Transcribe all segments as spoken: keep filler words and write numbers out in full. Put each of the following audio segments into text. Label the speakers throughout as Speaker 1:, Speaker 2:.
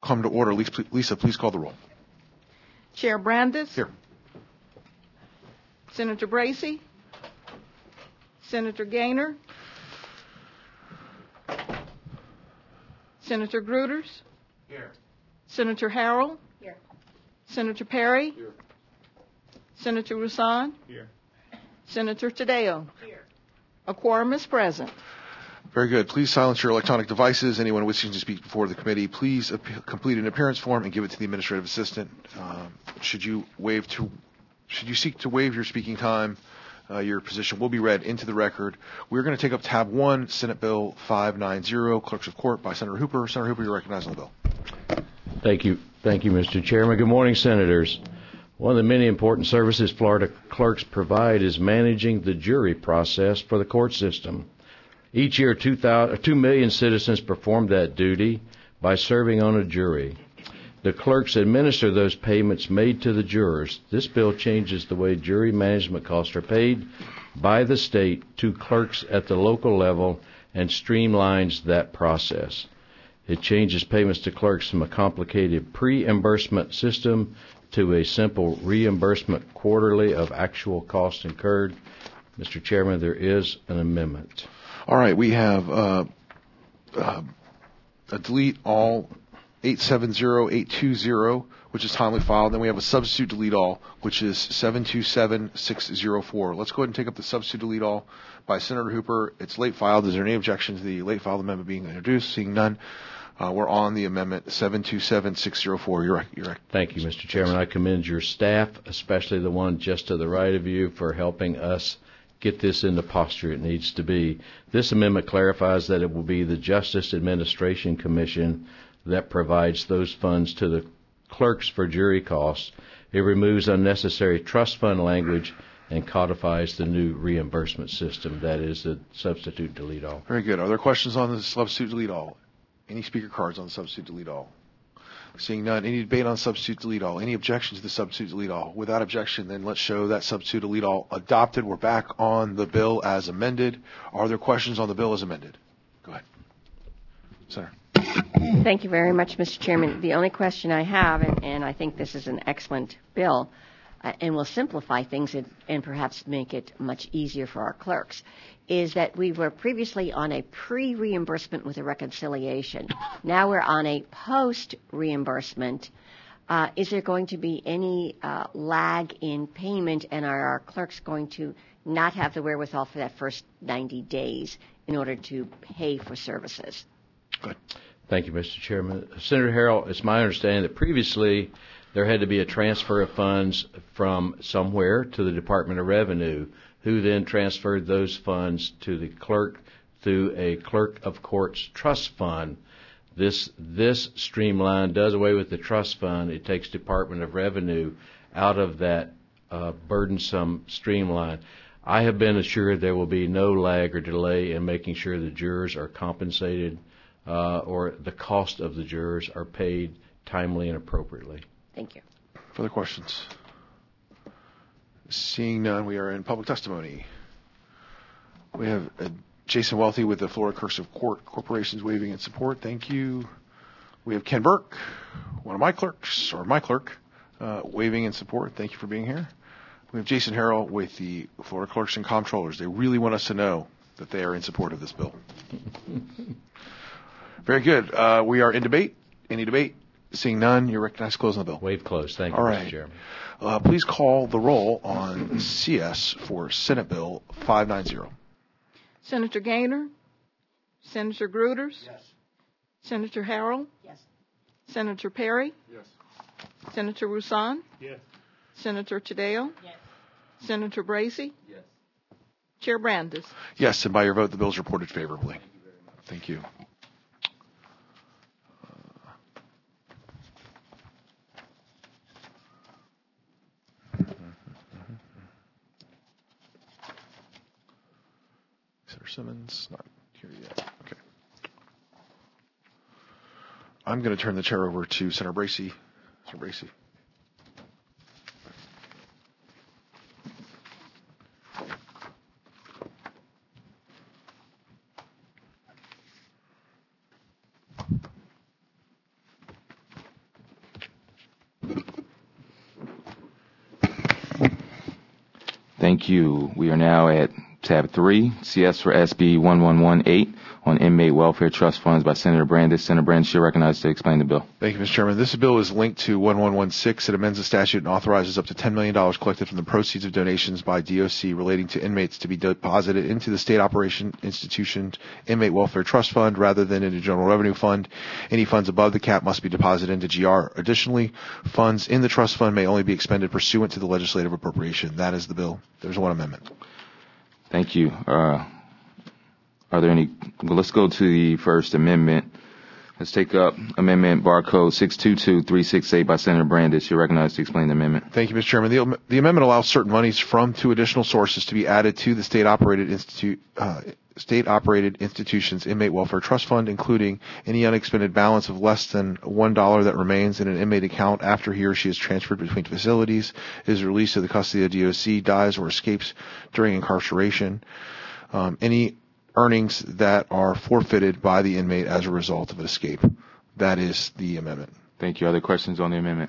Speaker 1: come to order. Lisa, Lisa, please call the roll.
Speaker 2: Chair Brandis.
Speaker 1: Here.
Speaker 2: Senator Bracy. Senator Gaynor. Senator Gruters.
Speaker 3: Here.
Speaker 2: Senator Harrell.
Speaker 4: Here.
Speaker 2: Senator Perry.
Speaker 3: Here.
Speaker 2: Senator Rusan.
Speaker 3: Here.
Speaker 2: Senator Tadeo.
Speaker 4: Here.
Speaker 2: A quorum is present.
Speaker 1: Very good. Please silence your electronic devices. Anyone wishing to speak before the committee, please ap- complete an appearance form and give it to the administrative assistant. Um, should you waive to, should you seek to waive your speaking time, uh, your position will be read into the record. We're going to take up tab one, Senate Bill five ninety, Clerks of Court by Senator Hooper. Senator Hooper, you're recognized on the bill.
Speaker 5: Thank you. Thank you, Mister Chairman. Good morning, Senators. One of the many important services Florida clerks provide is managing the jury process for the court system. Each year, two, thousand, two million citizens perform that duty by serving on a jury. The clerks administer those payments made to the jurors. This bill changes the way jury management costs are paid by the state to clerks at the local level and streamlines that process. It changes payments to clerks from a complicated pre-reimbursement system to a simple reimbursement quarterly of actual costs incurred. Mister Chairman, there is an amendment.
Speaker 1: All right, we have uh, uh, a delete all eight seven zero eight two zero, which is timely filed. Then we have a substitute delete all, which is seven two seven six zero four. Let's go ahead and take up the substitute delete all by Senator Hooper. It's late filed. Is there any objection to the late filed amendment being introduced? Seeing none, uh, we're on the amendment seven two seven six zero four. You're right. You're right.
Speaker 5: Thank you, Mister Chairman. I commend your staff, especially the one just to the right of you, for helping us get this in the posture it needs to be. This amendment clarifies that it will be the Justice Administration Commission that provides those funds to the clerks for jury costs. It removes unnecessary trust fund language and codifies the new reimbursement system. That is the substitute delete all.
Speaker 1: Very good. Are there questions on the substitute delete all? Any speaker cards on the substitute delete all? Seeing none, any debate on substitute delete all? Any objection to the substitute delete all? Without objection, then let's show that substitute delete all adopted. We're back on the bill as amended. Are there questions on the bill as amended? Go ahead. Senator.
Speaker 4: Thank you very much, Mister Chairman. The only question I have, and, and I think this is an excellent bill, uh, and will simplify things and, and perhaps make it much easier for our clerks, is that we were previously on a pre-reimbursement with a reconciliation. Now we're on a post-reimbursement. Uh, is there going to be any uh, lag in payment, and are our clerks going to not have the wherewithal for that first ninety days in order to pay for services?
Speaker 1: Good.
Speaker 5: Thank you, Mister Chairman. Senator Harrell, it's my understanding that previously there had to be a transfer of funds from somewhere to the Department of Revenue, who then transferred those funds to the clerk through a clerk of courts trust fund. This this streamline does away with the trust fund. It takes Department of Revenue out of that uh, burdensome streamline. I have been assured there will be no lag or delay in making sure the jurors are compensated uh, or the cost of the jurors are paid timely and appropriately.
Speaker 4: Thank you.
Speaker 1: Further questions? Seeing none, we are in public testimony. We have uh, Jason Welty with the Florida Clerks of Court Corporations waiving in support. Thank you. We have Ken Burke, one of my clerks, or my clerk, uh, waiving in support. Thank you for being here. We have Jason Harrell with the Florida Clerks and Comptrollers. They really want us to know that they are in support of this bill. Very good. Uh, we are in debate. Any debate? Seeing none, you're recognized to close on the bill.
Speaker 5: Waive close. Thank you,
Speaker 1: All
Speaker 5: Mister
Speaker 1: right.
Speaker 5: Chairman.
Speaker 1: Uh, please call the roll on C S for Senate Bill five ninety.
Speaker 2: Senator Gaynor. Senator Gruters.
Speaker 3: Yes.
Speaker 2: Senator Harrell.
Speaker 4: Yes.
Speaker 2: Senator Perry.
Speaker 3: Yes.
Speaker 2: Senator Rusan.
Speaker 3: Yes.
Speaker 2: Senator Tadeo.
Speaker 4: Yes.
Speaker 2: Senator Bracy.
Speaker 3: Yes.
Speaker 2: Chair Brandis.
Speaker 1: Yes, and by your vote, the bill is reported favorably. Thank you. Senator Simmons, not here yet. Okay. I'm going to turn the chair over to Senator Bracy. Senator Bracy.
Speaker 3: Thank you. We are now at tab three, C S for S B one one one eight on inmate welfare trust funds by Senator Brandis. Senator Brandis, you're recognized to explain the bill.
Speaker 1: Thank you, Mister Chairman. This bill is linked to one one one six. It amends the statute and authorizes up to ten million dollars collected from the proceeds of donations by D O C relating to inmates to be deposited into the state operation institution inmate welfare trust fund rather than into general revenue fund. Any funds above the cap must be deposited into G R. Additionally, funds in the trust fund may only be expended pursuant to the legislative appropriation. That is the bill. There's one amendment.
Speaker 3: Thank you. Uh, are there any? Well, let's go to the First Amendment. Let's take up Amendment Barcode six two two three six eight by Senator Brandis. You're recognized to explain the amendment.
Speaker 1: Thank you, Mister Chairman. The, the amendment allows certain monies from two additional sources to be added to the state-operated institute, uh, state-operated institutions inmate welfare trust fund, including any unexpended balance of less than one dollar that remains in an inmate account after he or she is transferred between facilities, is released to the custody of D O C, dies, or escapes during incarceration. Um, any earnings that are forfeited by the inmate as a result of an escape. That is the amendment.
Speaker 3: Thank you. Other questions on the amendment?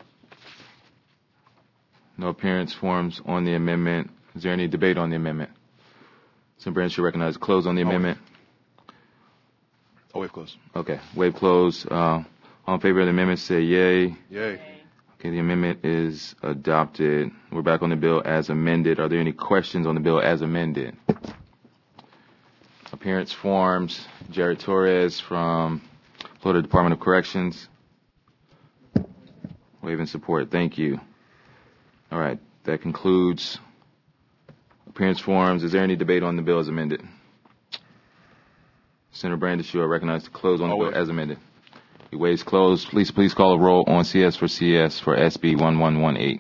Speaker 3: No appearance forms on the amendment. Is there any debate on the amendment? Senator Brandis, you recognize to close on the amendment.
Speaker 1: Oh, waive close.
Speaker 3: Okay. Waive close. Uh, all in favor of the amendment, say yay.
Speaker 1: Yay.
Speaker 3: Okay, the amendment is adopted. We're back on the bill as amended. Are there any questions on the bill as amended? Appearance forms. Jared Torres from Florida Department of Corrections. Wave in support. Thank you. All right. That concludes appearance forms. Is there any debate on the bill as amended? Senator Brandis, you are recognized to close on the bill as amended. The waives closed. Please, please call a roll on C S for C S for S B one one one eight.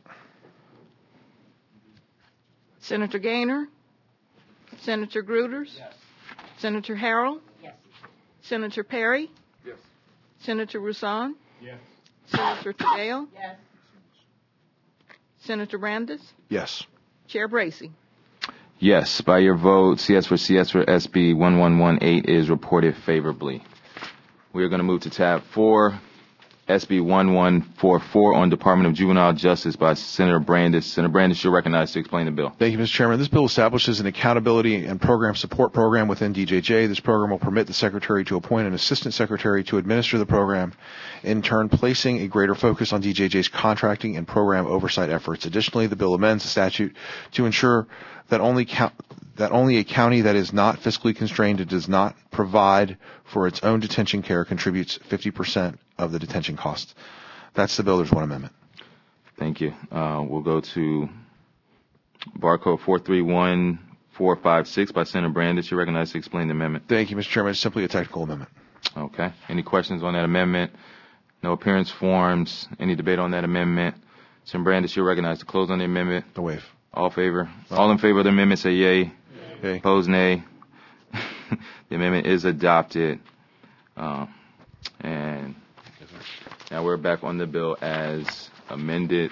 Speaker 2: Senator Gaynor? Senator Gruters? Yes. Senator Harrell?
Speaker 4: Yes.
Speaker 2: Senator Perry?
Speaker 1: Yes.
Speaker 2: Senator Rusan?
Speaker 1: Yes.
Speaker 2: Senator Tadeo?
Speaker 4: Yes.
Speaker 2: Senator Brandis?
Speaker 1: Yes.
Speaker 2: Chair Bracey?
Speaker 3: Yes, by your vote, C S for C S for S B one one one eight is reported favorably. We are going to move to tab four, S B one one four four on Department of Juvenile Justice by Senator Brandis. Senator Brandis, you're recognized to explain the bill.
Speaker 1: Thank you, Mister Chairman. This bill establishes an accountability and program support program within D J J. This program will permit the Secretary to appoint an Assistant Secretary to administer the program, in turn placing a greater focus on D J J's contracting and program oversight efforts. Additionally, the bill amends the statute to ensure that only count, that only a county that is not fiscally constrained and does not provide for its own detention care contributes fifty percent of the detention costs. That's the bill. There's one amendment.
Speaker 3: Thank you. Uh, we'll go to Barcode four three one four five six by Senator Brandis. You're recognized to explain the amendment.
Speaker 1: Thank you, Mister Chairman. It's simply a technical amendment.
Speaker 3: Okay. Any questions on that amendment? No appearance forms. Any debate on that amendment? Senator Brandis, you're recognized to close on the amendment.
Speaker 1: The waive.
Speaker 3: All in favor? All in favor of the amendment, say yay.
Speaker 1: Yay.
Speaker 3: Opposed, nay. The amendment is adopted. Uh, and now we're back on the bill as amended.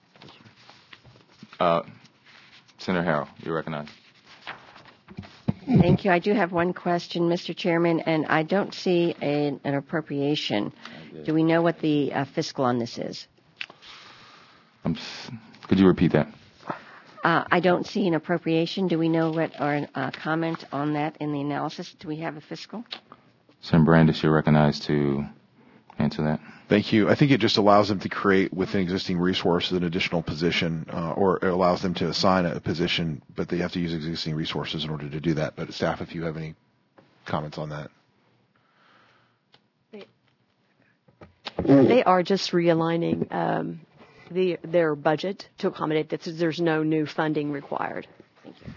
Speaker 3: Uh, Senator Harrell, you're recognized.
Speaker 4: Thank you. I do have one question, Mister Chairman, and I don't see a, an appropriation. Do we know what the uh, fiscal on this is?
Speaker 3: Um, could you repeat that?
Speaker 4: Uh, I don't see an appropriation. Do we know what, or a uh, comment on that in the analysis? Do we have a fiscal?
Speaker 3: Senator Brandis, you're recognized to answer that.
Speaker 1: Thank you. I think it just allows them to create within existing resources an additional position, uh, or it allows them to assign a position, but they have to use existing resources in order to do that. But staff, if you have any comments on that.
Speaker 6: They are just realigning um, the, their budget to accommodate this. There's no new funding required.
Speaker 4: Thank you.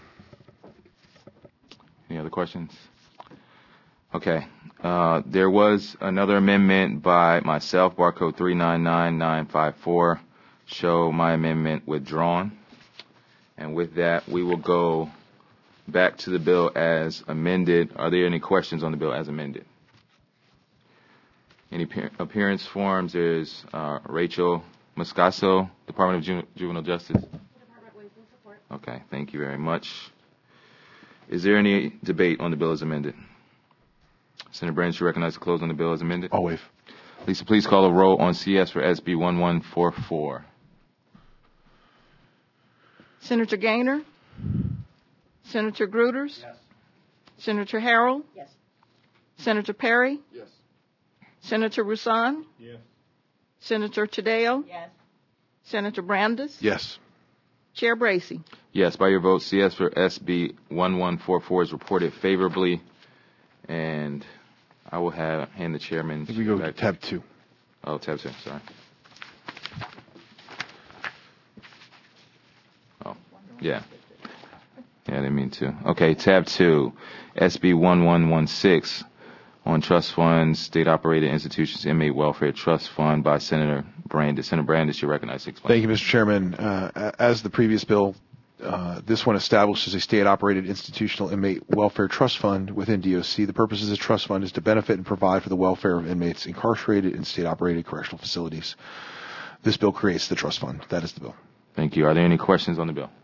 Speaker 3: Any other questions? Okay. Uh, there was another amendment by myself, Barcode three nine nine nine five four. Show my amendment withdrawn. And with that, we will go back to the bill as amended. Are there any questions on the bill as amended? Any appearance forms? There's uh, Rachel Moscaso, Department of Ju- Juvenile Justice. Okay, thank you very much. Is there any debate on the bill as amended? Senator Brandis, you recognize to close on the bill as amended?
Speaker 1: I'll waive.
Speaker 3: Lisa, please call a roll on C S for S B one one four four.
Speaker 2: Senator Gaynor? Senator Gruters? Senator Harrell?
Speaker 4: Yes.
Speaker 2: Senator Perry?
Speaker 1: Yes.
Speaker 2: Senator Rusan?
Speaker 7: Yes.
Speaker 2: Senator Tadeo?
Speaker 4: Yes.
Speaker 2: Senator Brandis?
Speaker 1: Yes.
Speaker 2: Chair Bracy?
Speaker 3: Yes, by your vote, C S for S B one one four four is reported favorably, and I will have hand the chairman.
Speaker 1: I think we go to
Speaker 3: back-
Speaker 1: tab two.
Speaker 3: Oh, tab two. Sorry. Oh, yeah. Yeah, I didn't mean to. Okay, tab two, S B one one one six on trust funds, state-operated institutions, inmate welfare trust fund by Senator Brandis. Senator Brandis, you recognize six.
Speaker 1: Thank you, Mister Chairman. Uh, as the previous bill, uh, this one establishes a state-operated institutional inmate welfare trust fund within D O C. The purpose of the trust fund is to benefit and provide for the welfare of inmates incarcerated in state-operated correctional facilities. This bill creates the trust fund. That is the bill.
Speaker 3: Thank you. Are there any questions on the bill?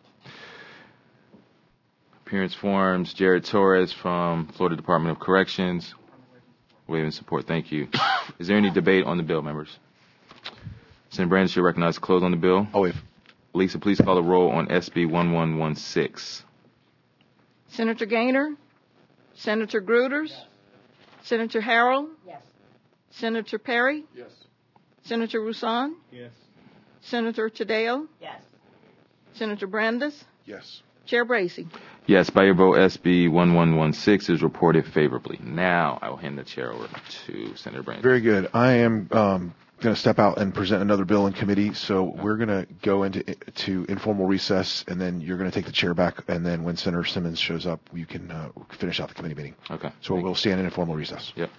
Speaker 3: Appearance forms, Jared Torres from Florida Department of Corrections. Waving support. Thank you. Is there any debate on the bill, members? Senator Brandis, you recognize to close on the bill.
Speaker 1: I'll waive.
Speaker 3: Lisa, please call the roll on S B one one one six.
Speaker 2: Senator Gaynor? Senator Gruters? Senator Harrell?
Speaker 4: Yes.
Speaker 2: Senator Perry?
Speaker 1: Yes.
Speaker 2: Senator Rusan?
Speaker 7: Yes.
Speaker 2: Senator Tadeo?
Speaker 4: Yes.
Speaker 2: Senator Brandis?
Speaker 1: Yes.
Speaker 2: Chair Bracy?
Speaker 3: Yes, by your vote, S B one one one six is reported favorably. Now I will hand the chair over to Senator Brandis.
Speaker 1: Very good. I am um, going to step out and present another bill in committee. So we're going to go into to informal recess, and then you're going to take the chair back. And then when Senator Simmons shows up, you can uh, finish out the committee meeting.
Speaker 3: Okay.
Speaker 1: So
Speaker 3: Thank
Speaker 1: we'll stand in informal recess.
Speaker 3: Yep.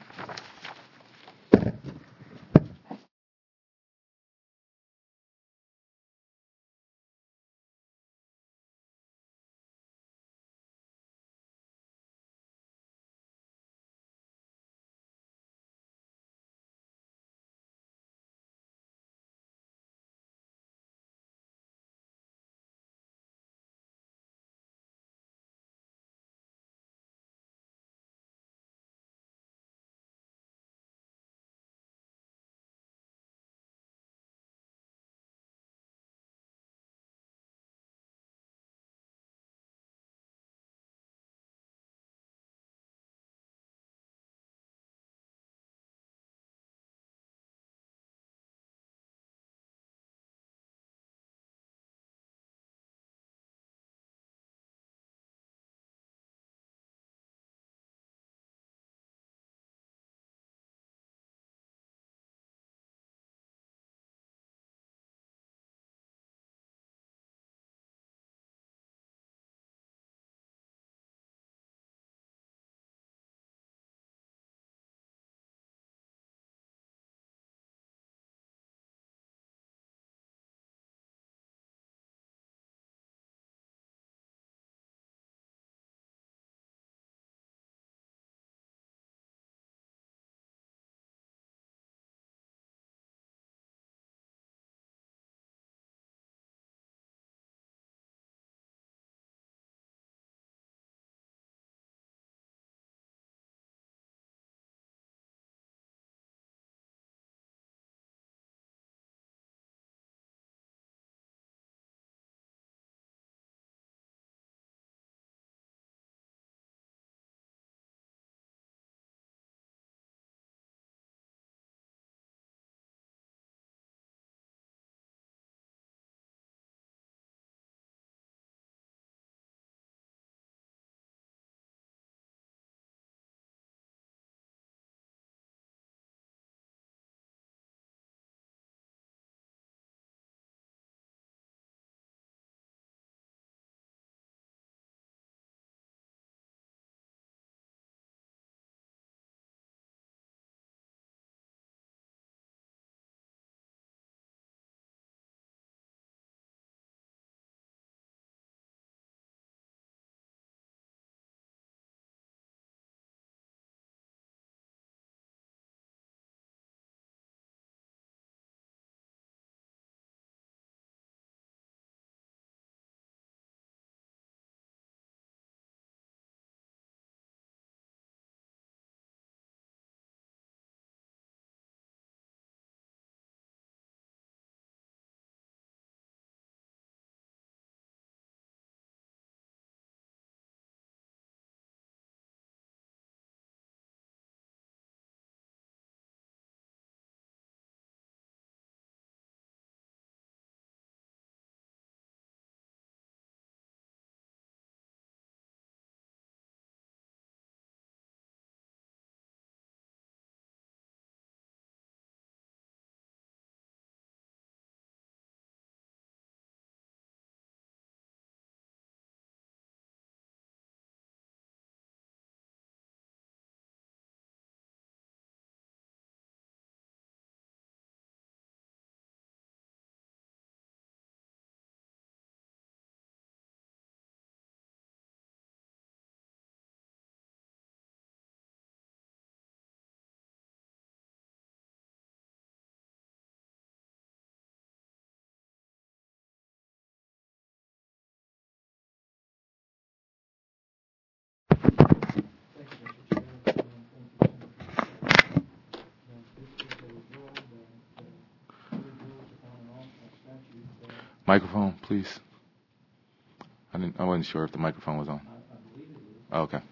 Speaker 3: Microphone, please. I didn't. I wasn't sure if the microphone was on. Oh, okay.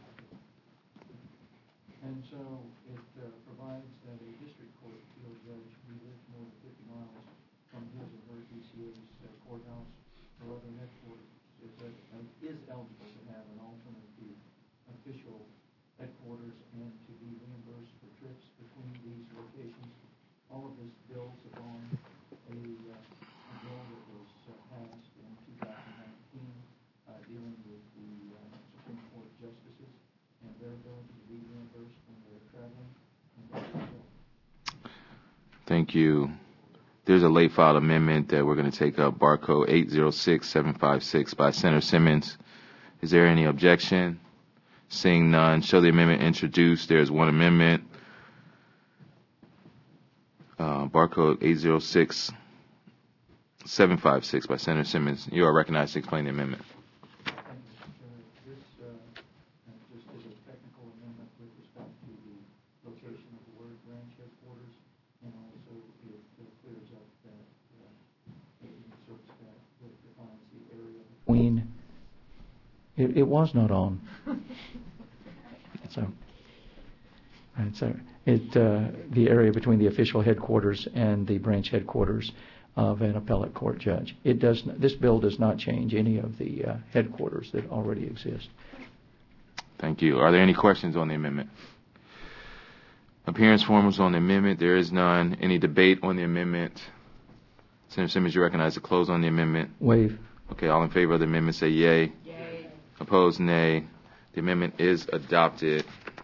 Speaker 7: And so it uh, provides that a district court appeal judge who lives more than fifty miles from his or her D C A's uh, courthouse or other headquarters is, uh, is eligible to have an alternative official headquarters and to be reimbursed for trips between these locations. All of this builds upon a, uh, a bill that was uh, passed in two thousand nineteen uh, dealing with the uh, Supreme Court justices and their ability to be reimbursed when they're traveling.
Speaker 3: Thank you. There's a late filed amendment that we're going to take up, barcode eight zero six seven five six by Senator Simmons. Is there any objection? Seeing none, show the amendment introduced. There's one amendment. Uh, barcode eight zero six seven five six by Senator Simmons. You are recognized to explain the amendment.
Speaker 7: This uh, just is a technical amendment with respect to the location of the word branch headquarters, and also it uh, clears up that uh, it inserts that that defines the area between. It, it was not on. So, and so it uh, the area between the official headquarters and the branch headquarters of an appellate court judge. It does. Not, this bill does not change any of the uh, headquarters that already exist.
Speaker 3: Thank you. Are there any questions on the amendment? Appearance forms on the amendment. There is none. Any debate on the amendment? Senator Simmons, you recognize to close on the amendment.
Speaker 7: Waive.
Speaker 3: Okay. All in favor of the amendment say yay. Yay. Opposed, nay. The amendment is adopted.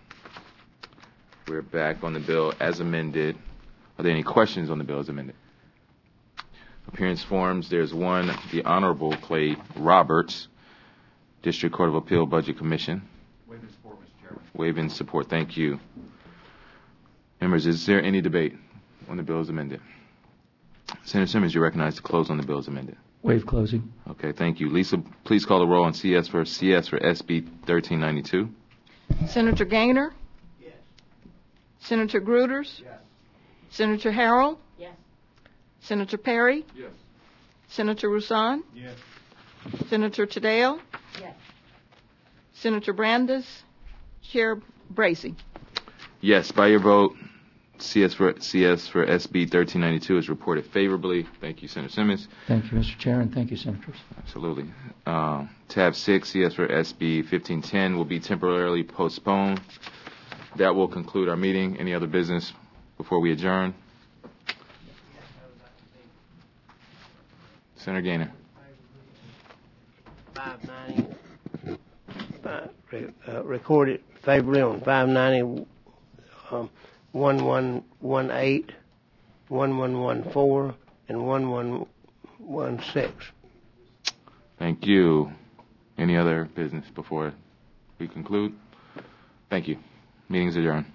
Speaker 3: We're back on the bill as amended. Are there any questions on the bill as amended? Appearance forms. There's one. The Honorable Clay Roberts, District Court of Appeal Budget Commission.
Speaker 8: Waiving support, Mister Chairman.
Speaker 3: Waiving support. Thank you. Members, is there any debate on the bill as amended? Senator Simmons, you recognize to close on the bill as amended.
Speaker 7: Waive closing.
Speaker 3: Okay, thank you. Lisa, please call the roll on C S for C S for S B thirteen ninety-two.
Speaker 2: Senator Gaynor?
Speaker 8: Yes.
Speaker 2: Senator Gruters?
Speaker 8: Yes.
Speaker 2: Senator Harrell?
Speaker 4: Yes.
Speaker 2: Senator Perry?
Speaker 8: Yes.
Speaker 2: Senator Rusan?
Speaker 8: Yes.
Speaker 2: Senator Tadeo?
Speaker 4: Yes.
Speaker 2: Senator Brandes? Chair Bracey?
Speaker 3: Yes, by your vote, C S for C S for S B thirteen ninety-two is reported favorably. Thank you, Senator Simmons.
Speaker 7: Thank you, Mister Chair, and thank you, Senators.
Speaker 3: Absolutely. Uh, tab six, C S for S B fifteen ten will be temporarily postponed. That will conclude our meeting. Any other business before we adjourn? Senator Gaynor.
Speaker 9: five ninety, uh, re- uh, recorded favorably on five ninety, um, one one one eight, one one one four, and one one one six.
Speaker 3: Thank you. Any other business before we conclude? Thank you. Meeting's adjourned.